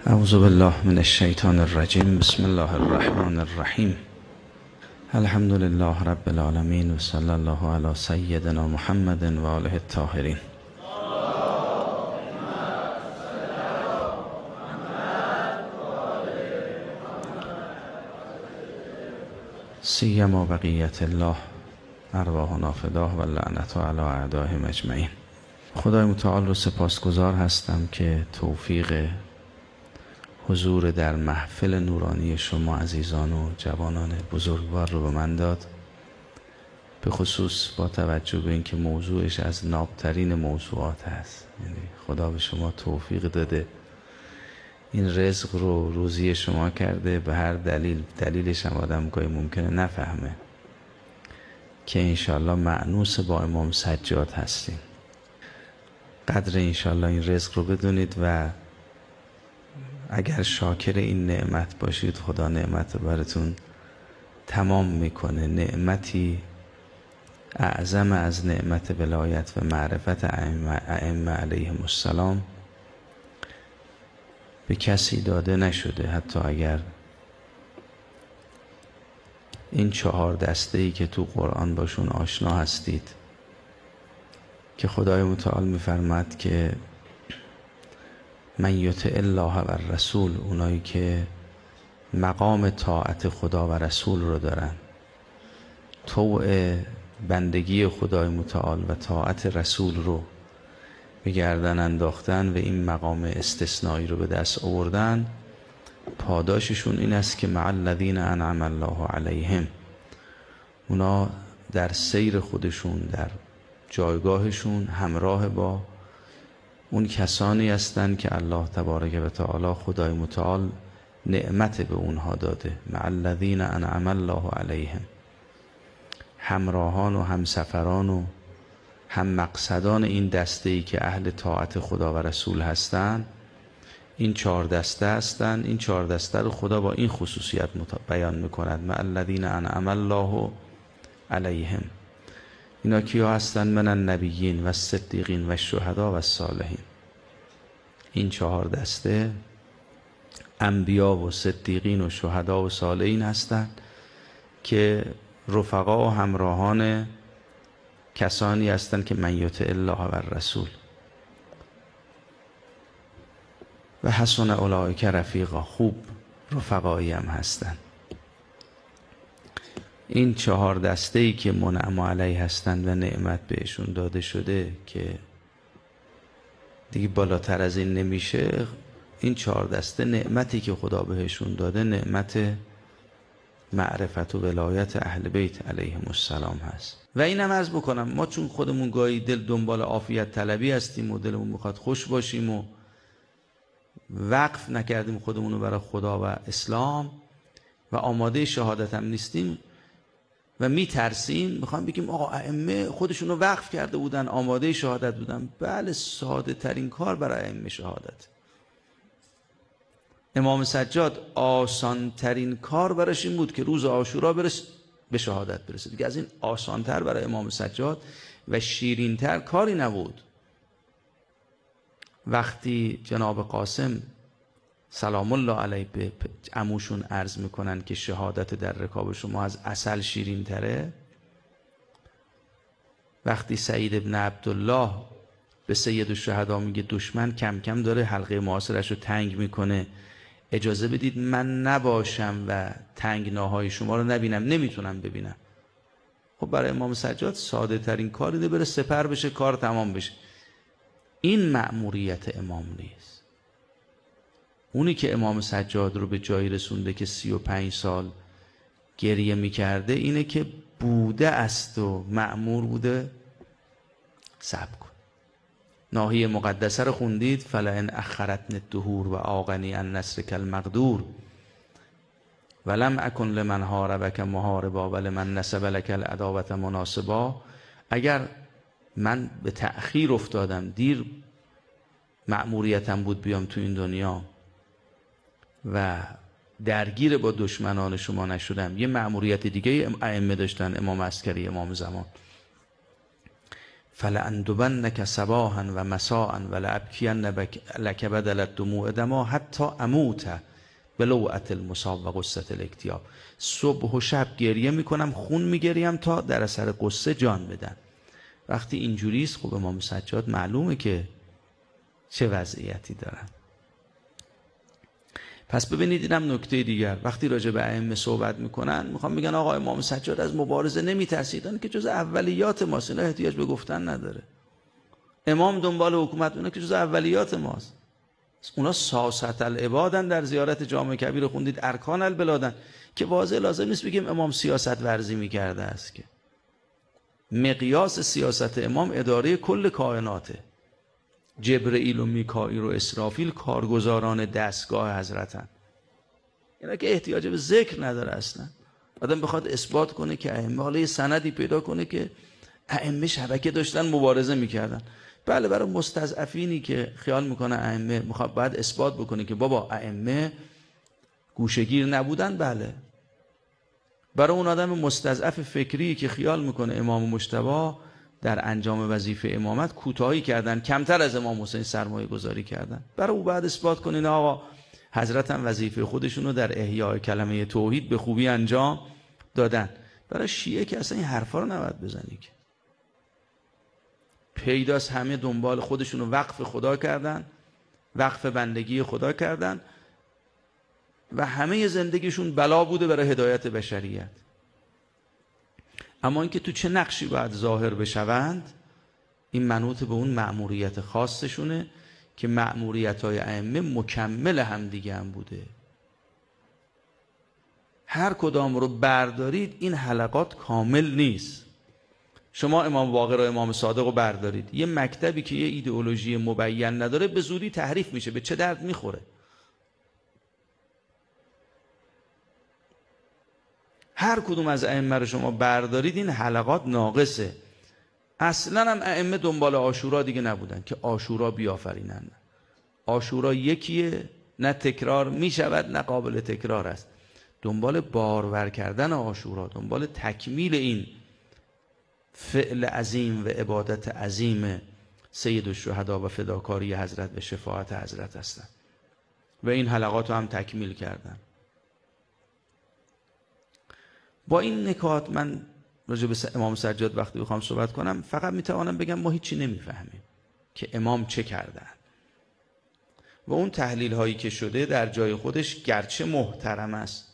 اعوذ بالله من الشیطان الرجیم. بسم الله الرحمن الرحیم. الحمد لله رب العالمین و صلی الله علی سیدنا محمد و آله الطاهرین. سیما بقیت الله ارواحنا فداه و لعنت علی اعدائهم اجمعین. خدای متعال رو سپاسگزار هستم که توفیق حضور در محفل نورانی شما عزیزان و جوانان بزرگوار رو به من داد، به خصوص با توجه به اینکه موضوعش از نابترین موضوعات هست. یعنی خدا به شما توفیق داده، این رزق رو روزی شما کرده، به هر دلیلش هم آدم گاهی ممکنه نفهمه، که انشالله مأنوس با امام سجاد هستیم. قدر انشالله این رزق رو بدونید و اگر شاکر این نعمت باشید خدا نعمت رو براتون تمام میکنه. نعمتی اعظم از نعمت ولایت و معرفت ائمه علیهم السلام به کسی داده نشده، حتی اگر این 4 دسته‌ای که تو قرآن باشون آشنا هستید، که خدای متعال میفرماد که من یطع الله و الرسول، اونایی که مقام طاعت خدا و رسول رو دارن، طوع بندگی خدای متعال و طاعت رسول رو به گردن انداختن و این مقام استثنایی رو به دست آوردن، پاداششون این است که مع الذین انعم الله علیهم، اونا در سیر خودشون در جایگاهشون همراه با اون کسانی هستند که الله تبارک و تعالی خدای متعال نعمت به اونها داده. مع الذین انعم الله علیهم، همراهان و همسفران و هم مقصدان این دسته‌ای که اهل طاعت خدا و رسول هستند، این 4 دسته هستند. این 4 دسته رو خدا با این خصوصیت بیان میکند: مع الذین انعم الله علیهم. اینا کیا هستند؟ من النبیین و الصدیقین و الشهدا و الصالحین. این 4 دسته انبیا و صدیقین و شهدا و صالحین هستند که رفقا و همراهان کسانی هستند که من یطع الله و الرسول و حسن اولئک رفیقا، خوب رفقایی هم هستند. این 4 دسته‌ای که منعم علیه هستند و نعمت بهشون داده شده که دیگه بالاتر از این نمیشه، این 4 دسته نعمتی که خدا بهشون داده نعمت معرفت و ولایت اهل بیت علیهم السلام هست. و اینم عرض بکنم، ما چون خودمون گاهی دل دنبال عافیت طلبی هستیم و دلمون میخواد خوش باشیم و وقف نکردیم خودمونو برای خدا و اسلام و آماده شهادت هم نیستیم و میترسیم، میخوام بگیم آقا ائمه خودشونو وقف کرده بودن، آماده شهادت بودن. بله، ساده ترین کار برای ائمه شهادت. امام سجاد آسان ترین کار براش این بود که روز عاشورا به شهادت برسه. دیگه از این آسان تر برای امام سجاد و شیرین تر کاری نبود. وقتی جناب قاسم سلام الله علیه به عموشون عرض میکنن که شهادت در رکاب شما از عسل شیرین تره، وقتی سعید ابن عبدالله به سید الشهدا میگه دشمن کم کم داره حلقه محاصرش رو تنگ میکنه، اجازه بدید من نباشم و تنگناهای شما رو نبینم، نمیتونم ببینم. خب برای امام سجاد ساده ترین کار اینه بره سپر بشه، کار تمام بشه. این مأموریت امام نیست. اونی که امام سجاد رو به جایی رسونده که 35 سال گریه میکرده اینه که بوده است و مأمور بوده صبر کن. ناحیه مقدسه رو خوندید: فلئن اخرتنی الدهور و آغنی عن نصرک المقدور ولم اکن لمن حاربک محاربا ولمن نصب لک العداوة مناصبا. اگر من به تأخیر افتادم، دیر مأموریتم بود بیام تو این دنیا و درگیر با دشمنان شما نشدم، یه مأموریت دیگه ائمه داشتن، امام عسکری، امام زمان. فلأندبنک صباحا و مساء ولأبکین لک بدل الدموع دما حتی اموت بلوعة المصاب و غصة الاکتیاب. صبح و شب گریه میکنم، خون میگریم تا در اثر غصه جان بدن. وقتی اینجوریست خب امام سجاد معلومه که چه وضعیتی دارن. پس ببینید اینم نکته دیگر، وقتی راجع به ائمه صحبت میکنن میخوام میگن آقا امام سجاد از مبارزه نمیترسیدن که جز اولیات ماست، اینا احتیاج به گفتن نداره. امام دنبال حکومت اونه که جز اولیات ماست. اونا ساست العبادن، در زیارت جامع کبیر خوندید ارکان البلادن، که واضح لازم نیست بگیم امام سیاست ورزی میکرده است، که مقیاس سیاست امام اداره کل کائناته. جبرئیل و میکائیل و اسرافیل کارگزاران دستگاه حضرتن. اینا که احتیاج به ذکر نداره اصلا. آدم بخواد اثبات کنه که ائمه، حالا یه سندی پیدا کنه که ائمه شبکه داشتن مبارزه میکردن. بله، برای مستضعفینی که خیال میکنه ائمه میخواد باید اثبات بکنه که بابا ائمه گوشه‌گیر نبودن، بله. برای اون آدم مستضعف فکری که خیال میکنه امام مجتبی در انجام وظیفه امامت کوتاهی کردن، کمتر از امام حسین سرمایه گذاری کردن، برای او بعد اثبات کنین آقا حضرت هم وظیفه خودشون رو در احیاء کلمه توحید به خوبی انجام دادن. برای شیعه که اصلا این حرفا رو نباید بزنی، که پیداست همه دنبال خودشون رو وقف خدا کردن، وقف بندگی خدا کردن و همه زندگیشون بلا بوده برای هدایت بشریت. اما اینکه تو چه نقشی باید ظاهر بشوند، این منوط به اون مأموریت خاصشونه که مأموریت‌های ائمه مکمل هم دیگه هم بوده. هر کدام رو بردارید این حلقات کامل نیست. شما امام باقر و امام صادق رو بردارید، یه مکتبی که یه ایدئولوژی مبین نداره به زودی تحریف میشه، به چه درد میخوره؟ هر کدوم از ائمه رو شما بردارید این حلقات ناقصه. اصلا هم ائمه دنبال عاشورا دیگه نبودن که عاشورا بیافرینن. عاشورا یکیه، نه تکرار میشود نه قابل تکرار است. دنبال بارور کردن عاشورا، دنبال تکمیل این فعل عظیم و عبادت عظیم سید الشهدا و فداکاری حضرت و شفاعت حضرت هستند و این حلقات رو هم تکمیل کردن. با این نکات من راجع به امام سجاد وقتی بخوام صحبت کنم فقط میتوانم بگم ما هیچی نمیفهمیم که امام چه کردن و اون تحلیل هایی که شده در جای خودش گرچه محترم است،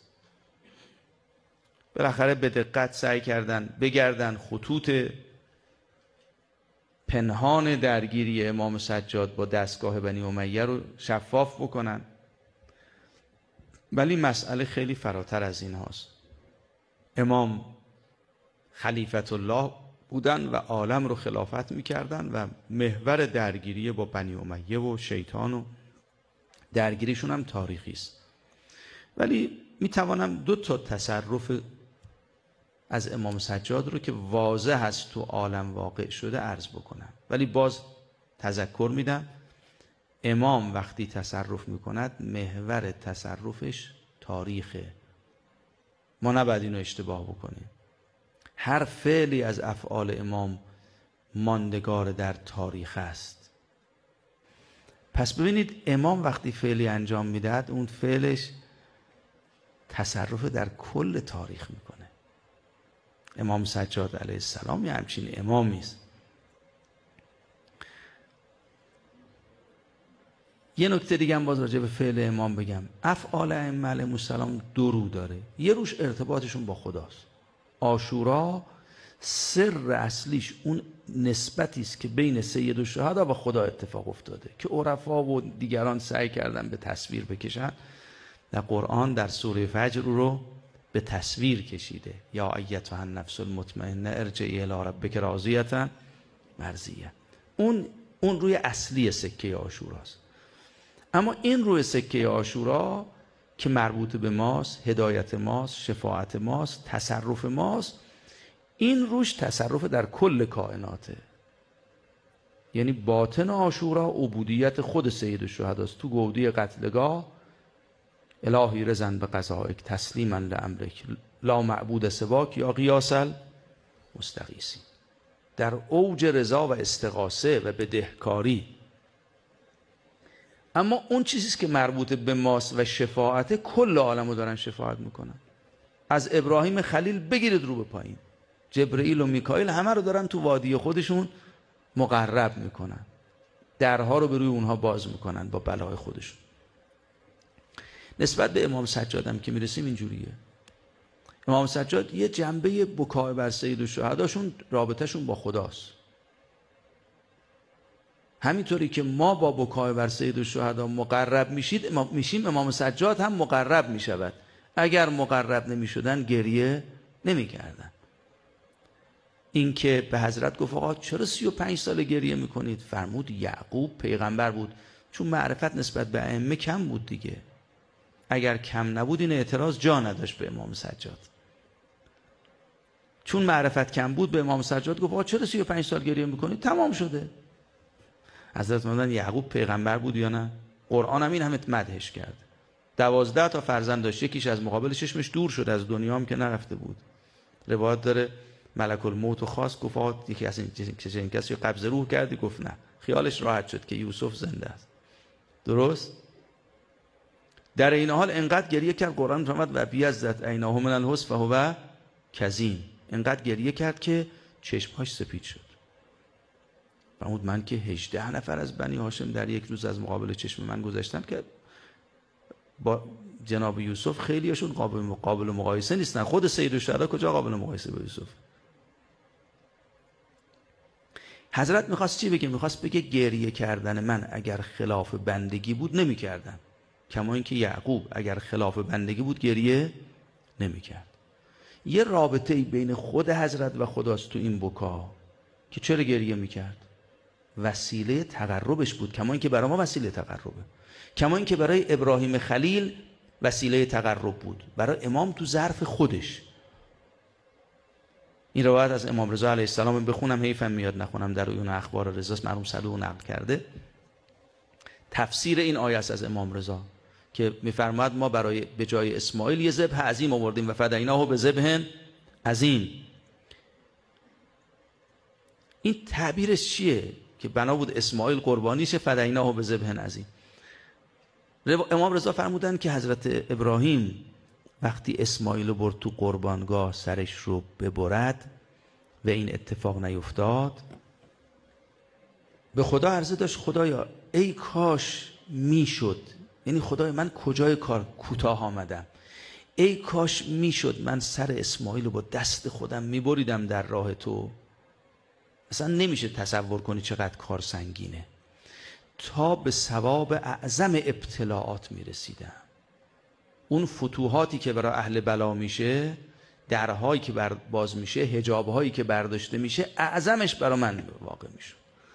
بالاخره به دقت سعی کردن بگردن خطوط پنهان درگیری امام سجاد با دستگاه بنی امیه رو شفاف بکنن، ولی مسئله خیلی فراتر از این هاست. امام خلیفت الله بودن و عالم رو خلافت میکردن و محور درگیری با بنی امیه و شیطان و درگیریشون هم تاریخی است. ولی میتوانم دو تا تصرف از امام سجاد رو که واضح هست تو عالم واقع شده عرض بکنم، ولی باز تذکر میدم امام وقتی تصرف میکند محور تصرفش تاریخه. ما نباید اینو اشتباه بکنیم. هر فعلی از افعال امام ماندگار در تاریخ است. پس ببینید امام وقتی فعلی انجام میدهد اون فعلش تصرف در کل تاریخ میکنه. امام سجاد علیه السلام یه همچین امامی است. یه نکته دیگه هم باز راجع به فعل امام بگم. افعال ائمه علیهم السلام دو رو داره. یه روش ارتباطشون با خداست. عاشورا سر اصلیش اون نسبتی است که بین سید الشهدا و خدا اتفاق افتاده که عرفا و دیگران سعی کردن به تصویر بکشن. در قرآن در سوره فجر رو به تصویر کشیده. یا ایتها النفس المطمئنه ارجعی الی ربک راضیة مرضیه. اون روی اصلی سکه عاشوراست. اما این روی سکه عاشورا که مربوط به ماست، هدایت ماست، شفاعت ماست، تصرف ماست، این روش تصرف در کل کائناته. یعنی باطن عاشورا عبودیت خود سید الشهداست. تو گودی قتلگاه الهی رضا به قضایک تسلیما لامرک لا معبود سواک یا قیاس المستغیثین. در اوج رضا و استغاثه و بدهکاری. اما اون چیزی که مربوط به ماست و شفاعت، کل عالمو دارن شفاعت میکنن. از ابراهیم خلیل بگیرید رو به پایین، جبرئیل و میکائیل همه رو دارن تو وادی خودشون مقرب میکنن، درها رو به روی اونها باز میکنن با بلای خودشون. نسبت به امام سجادم که میرسیم اینجوریه. امام سجاد یه جنبه بکای بر سید الشهداشون رابطهشون با خداست. همینطوری که ما با بکای بر سید الشهدا مقرب میشیم، امام سجاد هم مقرب میشود. اگر مقرب نمیشدن گریه نمیکردن. این که به حضرت گفت آقا چرا 35 سال گریه میکنید؟ فرمود یعقوب پیغمبر بود، چون معرفت نسبت به ائمه کم بود دیگه. اگر کم نبود این اعتراض جا نداشت به امام سجاد. چون معرفت کم بود به امام سجاد گفت آقا چرا 35 سال گریه میکنید؟ تمام شده. حضرت فرمودن یعقوب پیغمبر بود یا نه؟ قرآن هم این همه مدحش کرد. 12 تا فرزند داشت، یکیش از مقابل چشمش دور شد، از دنیا هم که نرفته بود. روایت داره ملک الموت خواست، گفت یکی از این کسی قبض روح کردی؟ گفت نه. خیالش راحت شد که یوسف زنده است. درست؟ در این حال انقدر گریه کرد، قرآن فرمود و بیضت عیناه من الحزن فهو کظیم. انقدر گریه کرد که چشمهاش سپید شد. فرمود من که 18 نفر از بنی هاشم در یک روز از مقابل چشم من گذشتن که با جناب یوسف خیلیشون قابل مقایسه نیستن. خود سید الشهدا کجا قابل مقایسه با یوسف؟ حضرت میخواست چی بگه؟ میخواست بگه گریه کردن من اگر خلاف بندگی بود نمیکردم، کما اینکه یعقوب اگر خلاف بندگی بود گریه نمیکرد. یه رابطه بین خود حضرت و خداست تو این بکا که چرا گریه میکرد؟ وسیله تقربش بود، کما اینکه برای ما وسیله تقربه، کما اینکه برای ابراهیم خلیل وسیله تقرب بود، برای امام تو ظرف خودش. این روایت از امام رضا علیه السلام بخونم حیفم میاد نخونم، در اون اخبار رضاست، مرحوم صدوق نقل کرده. تفسیر این آیه است از امام رضا که میفرماد ما برای به جای اسماعیل یه ذبح عظیم آوردیم و فدیناه به ذبح عظیم. این تعبیرش چیه؟ که بنا بود اسماعیل قربانی شه، فدیناه به ذبح عظیم. امام رضا فرمودن که حضرت ابراهیم وقتی اسماعیل رو برد تو قربانگاه سرش رو ببرد و این اتفاق نیفتاد، به خدا عرضه داشت خدایا ای کاش میشد، یعنی خدای من کجای کار کوتاه آمدم، ای کاش میشد من سر اسماعیل رو با دست خودم میبریدم در راه تو. اصلا نمیشه تصور کنی چقدر کار سنگینه. تا به ثواب اعظم ابتلاعات میرسیدم. اون فتوحاتی که برای اهل بلا میشه، درهایی که باز میشه، حجابهایی که برداشته میشه، اعظمش برای من واقع میشه.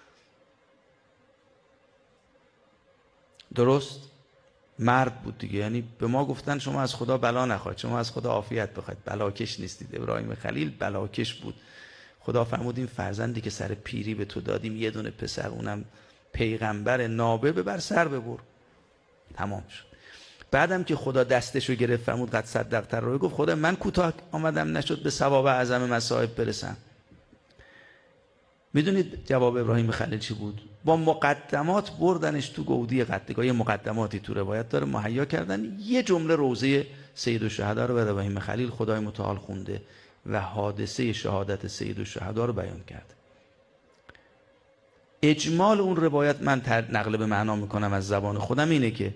درست؟ مرد بود دیگه. یعنی به ما گفتن شما از خدا بلا نخواهید، شما از خدا عافیت بخواید، بلاکش نیستید. ابراهیم خلیل بلاکش بود. خدا فرمود این فرزندی که سر پیری به تو دادیم، یه دونه پسر، اونم پیغمبر نابه، ببر سر ببر. تمام شد. بعدم که خدا دستشو گرفت فرمود قد صدقت رو، گفت خدا من کوتاه آمدم نشد به ثواب اعظم مصائب برسم. میدونید جواب ابراهیم خلیل چی بود؟ با مقدمات بردنش تو گودی قتلگاه. مقدماتی تو روایت داره مهیا کردن، یه جمله روزه سید الشهدا رو به ابراهیم خلیل خدای متعال خونده و حادثه شهادت سید الشهدا رو بیان کرد. اجمال اون روایت من نقل به معنا میکنم از زبان خودم اینه که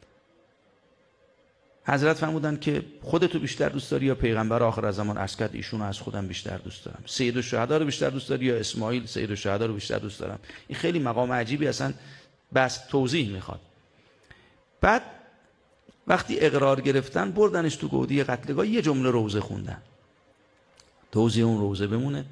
حضرت فرمودن که خودتو بیشتر دوست داری یا پیغمبر آخر زمان؟ عرض کرد ایشونو از خودم بیشتر دوست دارم. سید الشهدا رو بیشتر دوست داری یا اسماعیل؟ سید الشهدا رو بیشتر دوست دارم. این خیلی مقام عجیبی اصلا بس توضیح میخواد. بعد وقتی اقرار گرفتن بردنش تو گودی قتلگاه، یه جمله روزه خوندن. توضیح اون روزه بمونه.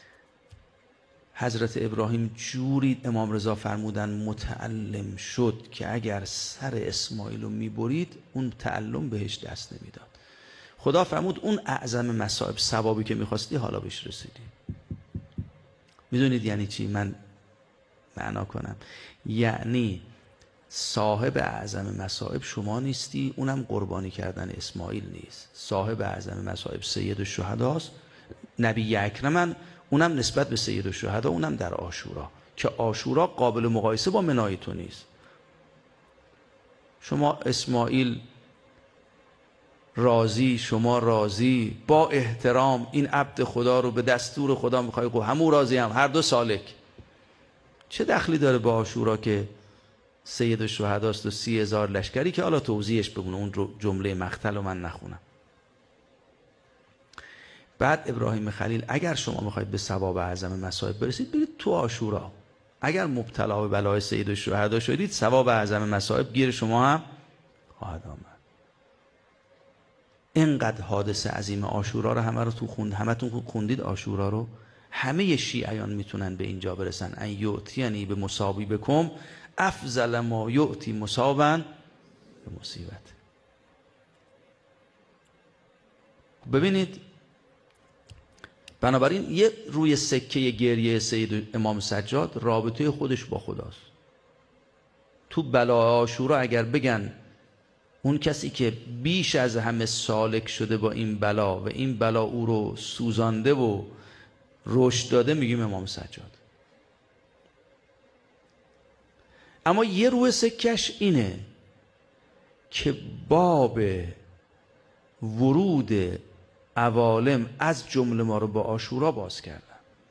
حضرت ابراهیم جوری امام رضا فرمودن متعلم شد که اگر سر اسماعیل رو میبرید اون تعلم بهش دست نمیداد. خدا فرمود اون اعظم مصائب، ثوابی که میخواستی حالا بهش رسیدی. میدونید یعنی چی؟ من معنا کنم. یعنی صاحب اعظم مصائب شما نیستی، اونم قربانی کردن اسماعیل نیست. صاحب اعظم مصائب سید الشهداست، نبی اکرمن، اونم نسبت به سید الشهدا، اونم در عاشورا، که عاشورا قابل مقایسه با منای تو نیست. شما اسماعیل راضی، شما راضی، با احترام این عبد خدا رو به دستور خدا میخوای، همون راضی، هم هر دو سالک. چه دخلی داره با عاشورا که سید الشهداست و 30,000 لشکری که حالا توضیحش بگونه، اون جمله مقتل رو من نخونم. بعد ابراهیم خلیل اگر شما میخواید به ثواب اعظم مصائب برسید، برید تو عاشورا. اگر مبتلا به بلای سید الشهدا شدید، ثواب اعظم مصائب گیر شما هم خواهد آمد. اینقدر حادثه عظیم عاشورا رو همه رو تو همتون خوندید. عاشورا رو همه شیعیان میتونن به اینجا برسن. ان یؤتینی به مصابی بکم افضل ما یؤتی مصابا به مصیبت. ببینید، بنابراین یه روی سکه گریه سید امام سجاد رابطه خودش با خداست. تو بلا عاشورا اگر بگن اون کسی که بیش از همه سالک شده با این بلا و این بلا او رو سوزانده و رشد داده، میگیم امام سجاد. اما یه روی سکش اینه که باب ورود عوالم از جمله ما رو با عاشورا باز کردن.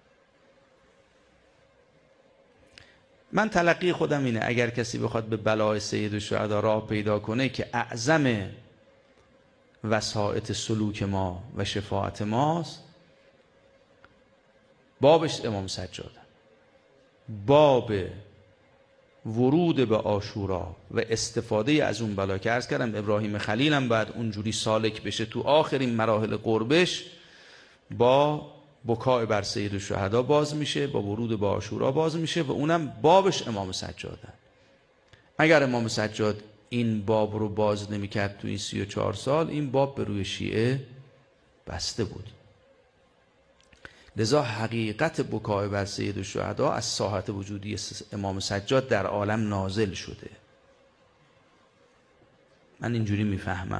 من تلقی خودم اینه اگر کسی بخواد به بلای سید الشهدا راه پیدا کنه که اعظم وسائط سلوک ما و شفاعت ماست، بابش امام سجاد. باب ورود به عاشورا و استفاده از اون بلا که عرض کردم ابراهیم خلیل هم بعد اونجوری سالک بشه تو آخرین مراحل قربش، با بکای بر سید الشهدا باز میشه، با ورود به عاشورا باز میشه و اونم بابش امام سجاده. اگر امام سجاد این باب رو باز نمیکرد تو این 34 سال، این باب به روی شیعه بسته بود. لذا حقیقت بکای بر سید الشهدا از ساحت وجودی امام سجاد در عالم نازل شده. من اینجوری میفهمم،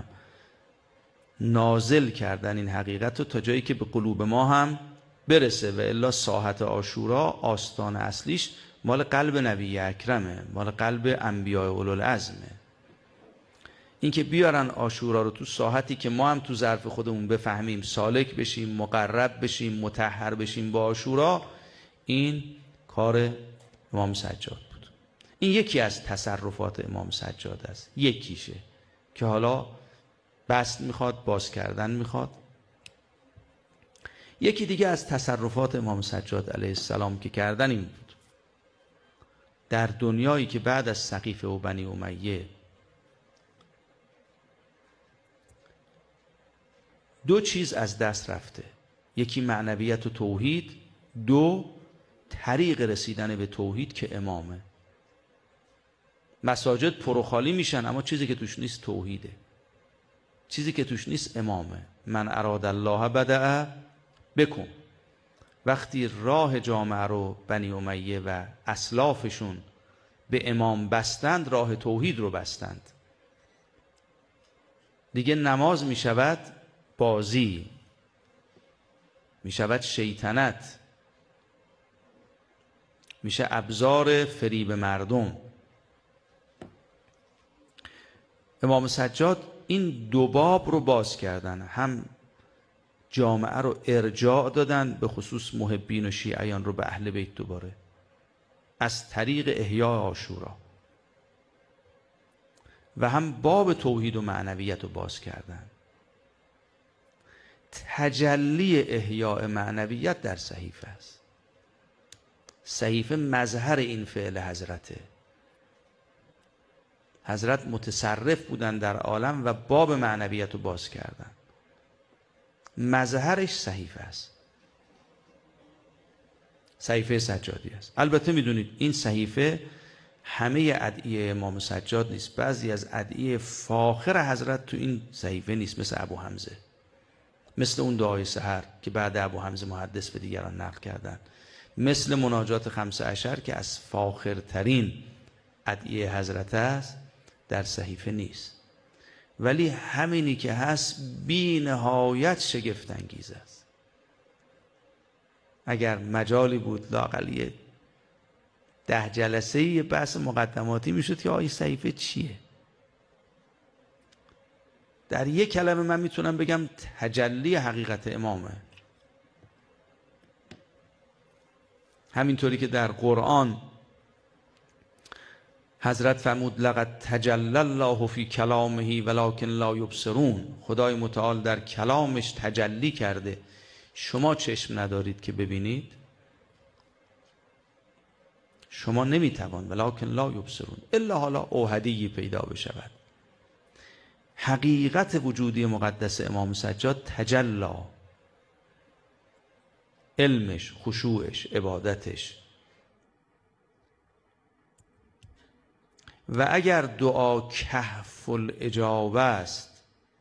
نازل کردن این حقیقت رو تا جایی که به قلوب ما هم برسه، و الا ساحت عاشورا آستان اصلیش مال قلب نبی اکرمه، مال قلب انبیاء اولوالعزمه. این که بیارن عاشورا رو تو ساحتی که ما هم تو ظرف خودمون بفهمیم، سالک بشیم، مقرب بشیم، مطهر بشیم با عاشورا، این کار امام سجاد بود. این یکی از تصرفات امام سجاد است، یکیشه که حالا بسط میخواد، باز کردن میخواد. یکی دیگه از تصرفات امام سجاد علیه السلام که کردن این بود، در دنیایی که بعد از سقیفه و بنی امیه دو چیز از دست رفته، یکی معنویت و توحید، دو طریق رسیدن به توحید که امامه. مساجد پروخالی میشن اما چیزی که توش نیست توحیده، چیزی که توش نیست امامه. من اراد الله بدأ بکن. وقتی راه جامعه رو بنی امیه و اسلافشون به امام بستند، راه توحید رو بستند. دیگه نماز میشود بازی، میشود شیطنت، میشه ابزار فریب مردم. امام سجاد این دو باب رو باز کردن، هم جامعه رو ارجاع دادن، به خصوص محبین و شیعیان رو به اهل بیت دوباره از طریق احیاء عاشورا، و هم باب توحید و معنویت رو باز کردن. تجلی احیاء معنویت در صحیفه است. صحیفه مظهر این فعل حضرته. حضرت متصرف بودن در عالم و باب معنویت رو باز کردن. مظهرش صحیفه است، صحیفه سجادی است. البته میدونید این صحیفه همه ادعیه امام سجاد نیست، بعضی از ادعیه فاخر حضرت تو این صحیفه نیست، مثل ابو حمزه، مثل اون دعای سحر که بعد ابو حمزه محدث به دیگران نقل کردن، مثل مناجات 15 که از فاخرترین ادعیه حضرت است، در صحیفه نیست. ولی همینی که هست بی نهایت شگفت انگیز است. اگر مجالی بود لااقل 10 جلسه یه بحث مقدماتی میشد که این صحیفه چیه. در یک کلمه من میتونم بگم تجلی حقیقت امامه. همینطوری که در قرآن حضرت فرمود لقد تجلی الله فی کلامه ولکن لا یبصرون، خدای متعال در کلامش تجلی کرده، شما چشم ندارید که ببینید. شما نمیتوان ولکن لا یبصرون الا حالا اوحدی پیدا بشود. حقیقت وجودی مقدس امام سجاد تجلا، علمش، خشوعش، عبادتش. و اگر دعا کهف الاجابه است،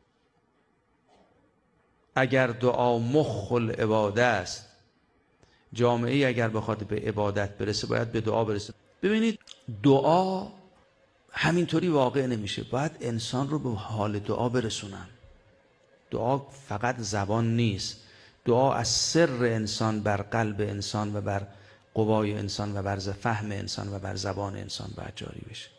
اگر دعا مخ العباده است، جامعه اگر بخواد به عبادت برسه باید به دعا برسه. ببینید دعا همینطوری واقع نمیشه، باید انسان رو به حال دعا برسونن. دعا فقط زبان نیست، دعا از سر انسان بر قلب انسان و بر قوای انسان و بر فهم انسان و بر زبان انسان باید جاری بشه.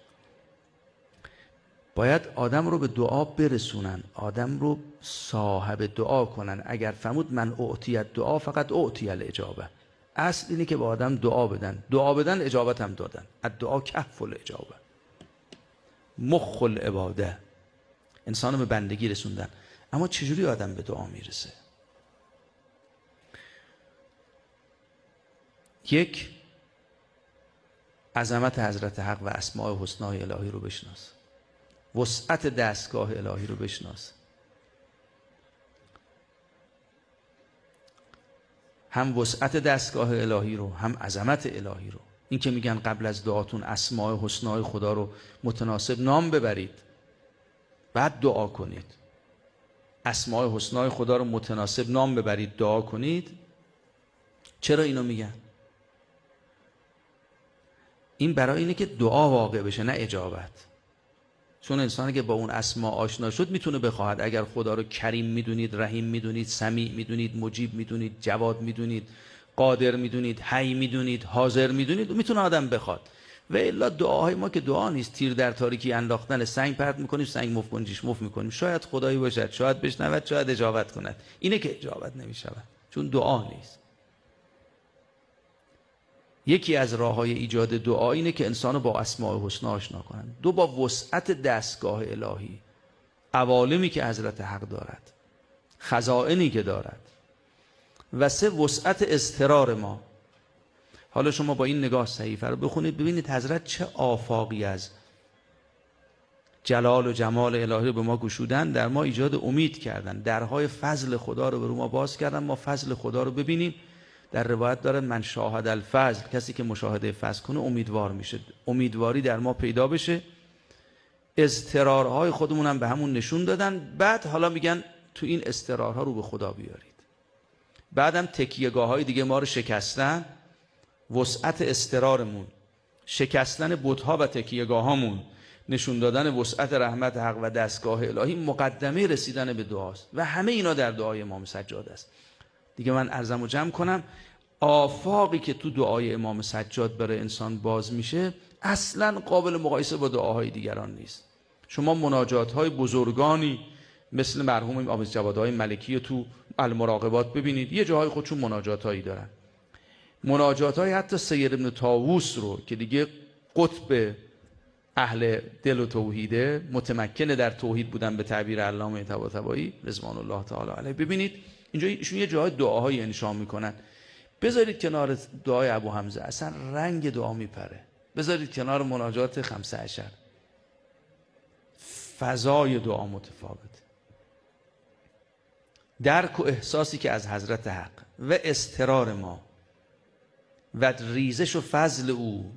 باید آدم رو به دعا برسونن، آدم رو صاحب دعا کنن. اگر فرمود من اعطی دعا فقط اعطی الاجابه، اصل اینه که به آدم دعا بدن، دعا بدن اجابت هم دادن. الدعا کهف الاجابه، مخ العباده، انسان رو به بندگی رسوندن. اما چجوری آدم به دعا میرسه؟ یک، عظمت حضرت حق و اسماء حسنای الهی رو بشناس، وسعت دستگاه الهی رو بشناس. هم وسعت دستگاه الهی رو، هم عظمت الهی رو. این که میگن قبل از دعاتون اسماء حسنای خدا رو متناسب نام ببرید، بعد دعا کنید. اسماء حسنای خدا رو متناسب نام ببرید، دعا کنید. چرا اینو میگن؟ این برای اینه که دعا واقع بشه، نه اجابت. چون انسانی که با اون اسما آشنا شد میتونه بخواهد. اگر خدا رو کریم میدونید، رحیم میدونید، سمیع میدونید، مجیب میدونید، جواد میدونید، قادر میدونید، حی میدونید، حاضر میدونید، میتونه آدم بخواد. و الا دعاهای ما که دعا نیست، تیر در تاریکی انداختن، سنگ پرت میکنیم، سنگ مف کنیش مف میکنیم. شاید خدایی باشد، شاید بشنود، شاید اجابت کند. اینه که اجابت نمیشود، چون دعا نیست. یکی از راه‌های ایجاد دعا اینه که انسانو با اسماء الحسنا آشنا کنن. دو، با وسعت دستگاه الهی، عوالمی که حضرت حق دارد، خزائنی که دارد. و سه، وسعت اضطرار ما. حالا شما با این نگاه صحیفه رو بخونید، ببینید حضرت چه آفاقی از جلال و جمال الهی رو به ما گشودن، در ما ایجاد امید کردن، درهای فضل خدا رو به ما باز کردن، ما فضل خدا رو ببینیم. در روایت داره من شاهد الفضل، کسی که مشاهده فضل کنه امیدوار میشه، امیدواری در ما پیدا بشه. اضطرارهای خودمون هم به همون نشون دادن. بعد حالا میگن تو این اضطرارها رو به خدا بیارید. بعدم تکیهگاه های دیگه ما رو شکستن. وسعت اضطرارمون، شکستن بت‌ها و تکیهگاه هامون، نشون دادن وسعت رحمت حق و دستگاه الهی، مقدمه رسیدن به دعاست. و همه اینا در دعای امام سجاد است. دیگه من عرضمو جمع کنم، آفاقی که تو دعای امام سجاد برای انسان باز میشه اصلا قابل مقایسه با دعاهای دیگران نیست. شما مناجات‌های بزرگانی مثل مرحوم آمیز جوادهای ملکی تو المراقبات ببینید، یه جاهای خودشون مناجات‌هایی دارن. مناجات‌های حتی سید ابن طاووس رو که دیگه قطب اهل دل و توحیده، متمکنه در توحید بودن به تعبیر علامه طباطبایی رضوان الله تعالی علیه، ببینید اینجا ایشون یه جای دعاهای انشا میکنن. بذارید کنار دعای ابو حمزه، اصلا رنگ دعا میپره. بذارید کنار مناجات 15، فضای دعا متفاوت. درک و احساسی که از حضرت حق و اضطرار ما و ریزش و فضل او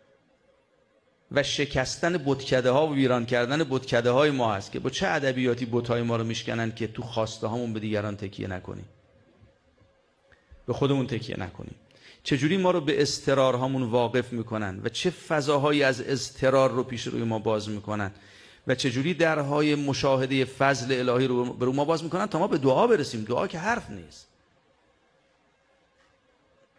و شکستن بتکده ها و ویران کردن بتکده های ما هست که با چه ادبیاتی بت‌های ما رو میشکنن که تو خواسته هامون به دیگران تکیه نکنیم، به خودمون تکیه نکنیم. چجوری ما رو به اضطرار هامون واقف میکنن و چه فضاهایی از اضطرار رو پیش روی ما باز میکنن و چجوری درهای مشاهده فضل الهی رو به روی ما باز میکنن تا ما به دعا برسیم. دعا که حرف نیست.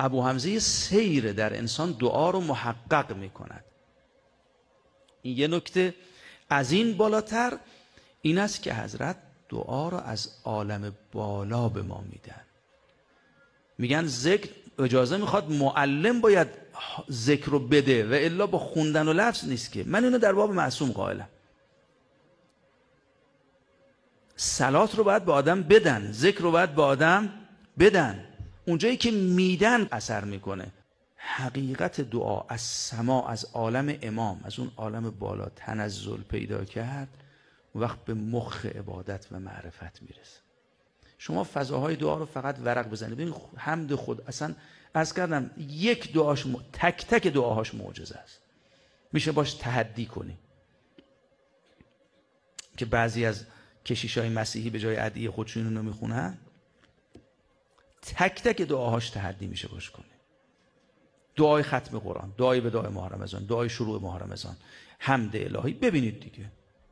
ابو حمزه سیر در انسان دعا رو محقق میکند. این یه نکته. از این بالاتر این است که حضرت دعا رو از عالم بالا به ما میدن. میگن ذکر اجازه میخواد، معلم باید ذکر رو بده و الا با خوندن و لفظ نیست که. من اینو در باب معصوم قائلم. صلات رو باید به آدم بدن، ذکر رو باید به آدم بدن. اونجایی که میدن اثر میکنه. حقیقت دعا از سما، از عالم امام، از اون عالم بالا تنزل پیدا کرد، وقت به مخ عبادت و معرفت میرسه. شما فضاهای دعا رو فقط ورق بزنید. ببین حمد خود اصلا عرض کردم یک دعاش تک تک دعاهاش معجزه است. میشه باش تحدی کنی. که بعضی از کشیشای مسیحی به جای ادعیه خودشون اینو میخونن، تک تک دعاهاش تحدی میشه باش کنی. دعای ختم قرآن، دعای به دعای ماه رمضان، دعای شروع ماه رمضان، حمد الهی. ببینید دیگه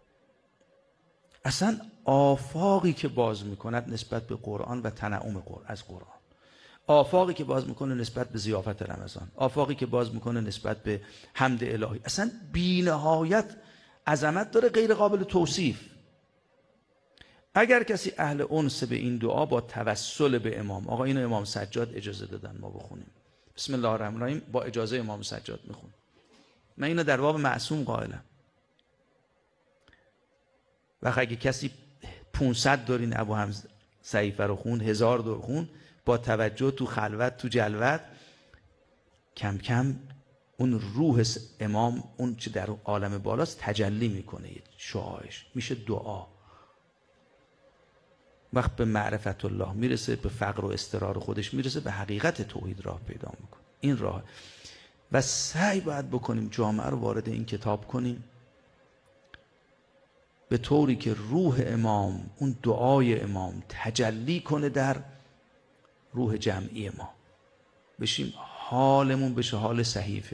اصلا آفاقی که باز میکند نسبت به قرآن و تنعم از قرآن، آفاقی که باز میکنه نسبت به ضیافت رمضان، آفاقی که باز میکنه نسبت به حمد الهی، اصلا بی‌نهایت عظمت داره، غیر قابل توصیف. اگر کسی اهل انس به این دعا با توسل به امام، آقا اینو امام سجاد اجازه دادن ما بخونیم، بسم الله الرحمن الرحیم با اجازه امام سجاد میخون. من اینو در باب معصوم قائلم. و اگه کسی 500 دور این ابو حمزه صحیفه رو خون، 1000 دور خون، با توجه تو خلوت تو جلوت، کم کم اون روح امام، اون چه در عالم بالاست تجلی میکنه، شعاعش میشه دعا. وقت به معرفت الله میرسه، به فقر و استقرار خودش میرسه، به حقیقت توحید راه پیدا میکنه. این راه و سعی باید بکنیم جامعه رو وارد این کتاب کنیم به طوری که روح امام، اون دعای امام تجلی کنه در روح جمعی ما، بشیم حالمون بشه حال صحیفه،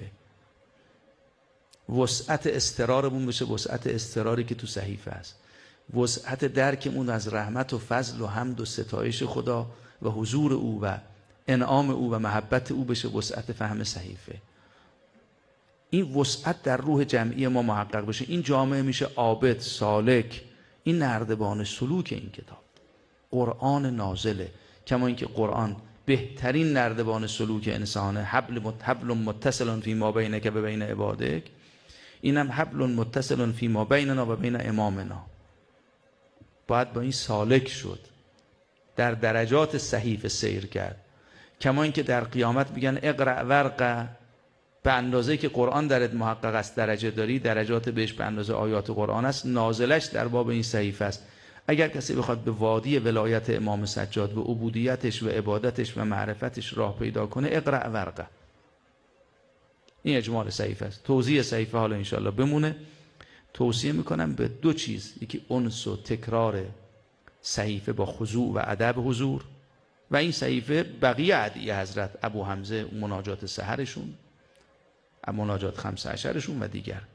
وسعت استقرارمون بشه وسعت استقراری که تو صحیفه است، وسعت درکمون از رحمت و فضل و حمد و ستایش خدا و حضور او و انعام او و محبت او بشه وسعت فهم صحیفه. این وسعت در روح جمعی ما محقق بشه، این جامعه میشه عابد، سالک. این نردبان سلوک این کتاب قرآن نازله. کما اینکه قرآن بهترین نردبان سلوک انسانه، حبل متصل فی ما بینک و بین عبادک، اینم حبل متصل فی ما بیننا و بین امامنا. باید با این سالک شد، در درجات صحیفه سیر کرد. کما اینکه در قیامت میگن اقرأ ورقه، به اندازه که قرآن درت محقق است درجه داری، درجات بهش به اندازه آیات قرآن است، نازلش در باب این صحیفه است. اگر کسی بخواد به وادی ولایت امام سجاد و عبودیتش و عبادتش و معرفتش راه پیدا کنه، اقرأ ورقه. این اجمال صحیفه است. توضیح صحیفه حالا انشاءالله بمونه. توصیه میکنم به دو چیز، یکی انس و تکرار صحیفه با خضوع و ادب حضور، و این صحیفه بقیه ادعیه حضرت، ابو حمزه مناجات سحرشون، مناجات 15 و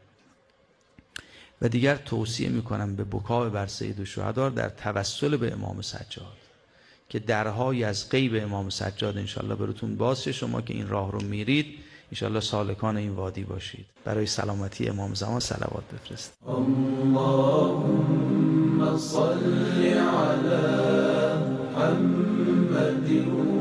دیگر توصیه میکنم به بکای بر سید الشهدا در توسل به امام سجاد، که درهای از غیب امام سجاد انشالله براتون باز شه. شما که این راه رو میرید انشالله سالکان این وادی باشید. برای سلامتی امام زمان صلوات بفرست. اللهم صل علی محمد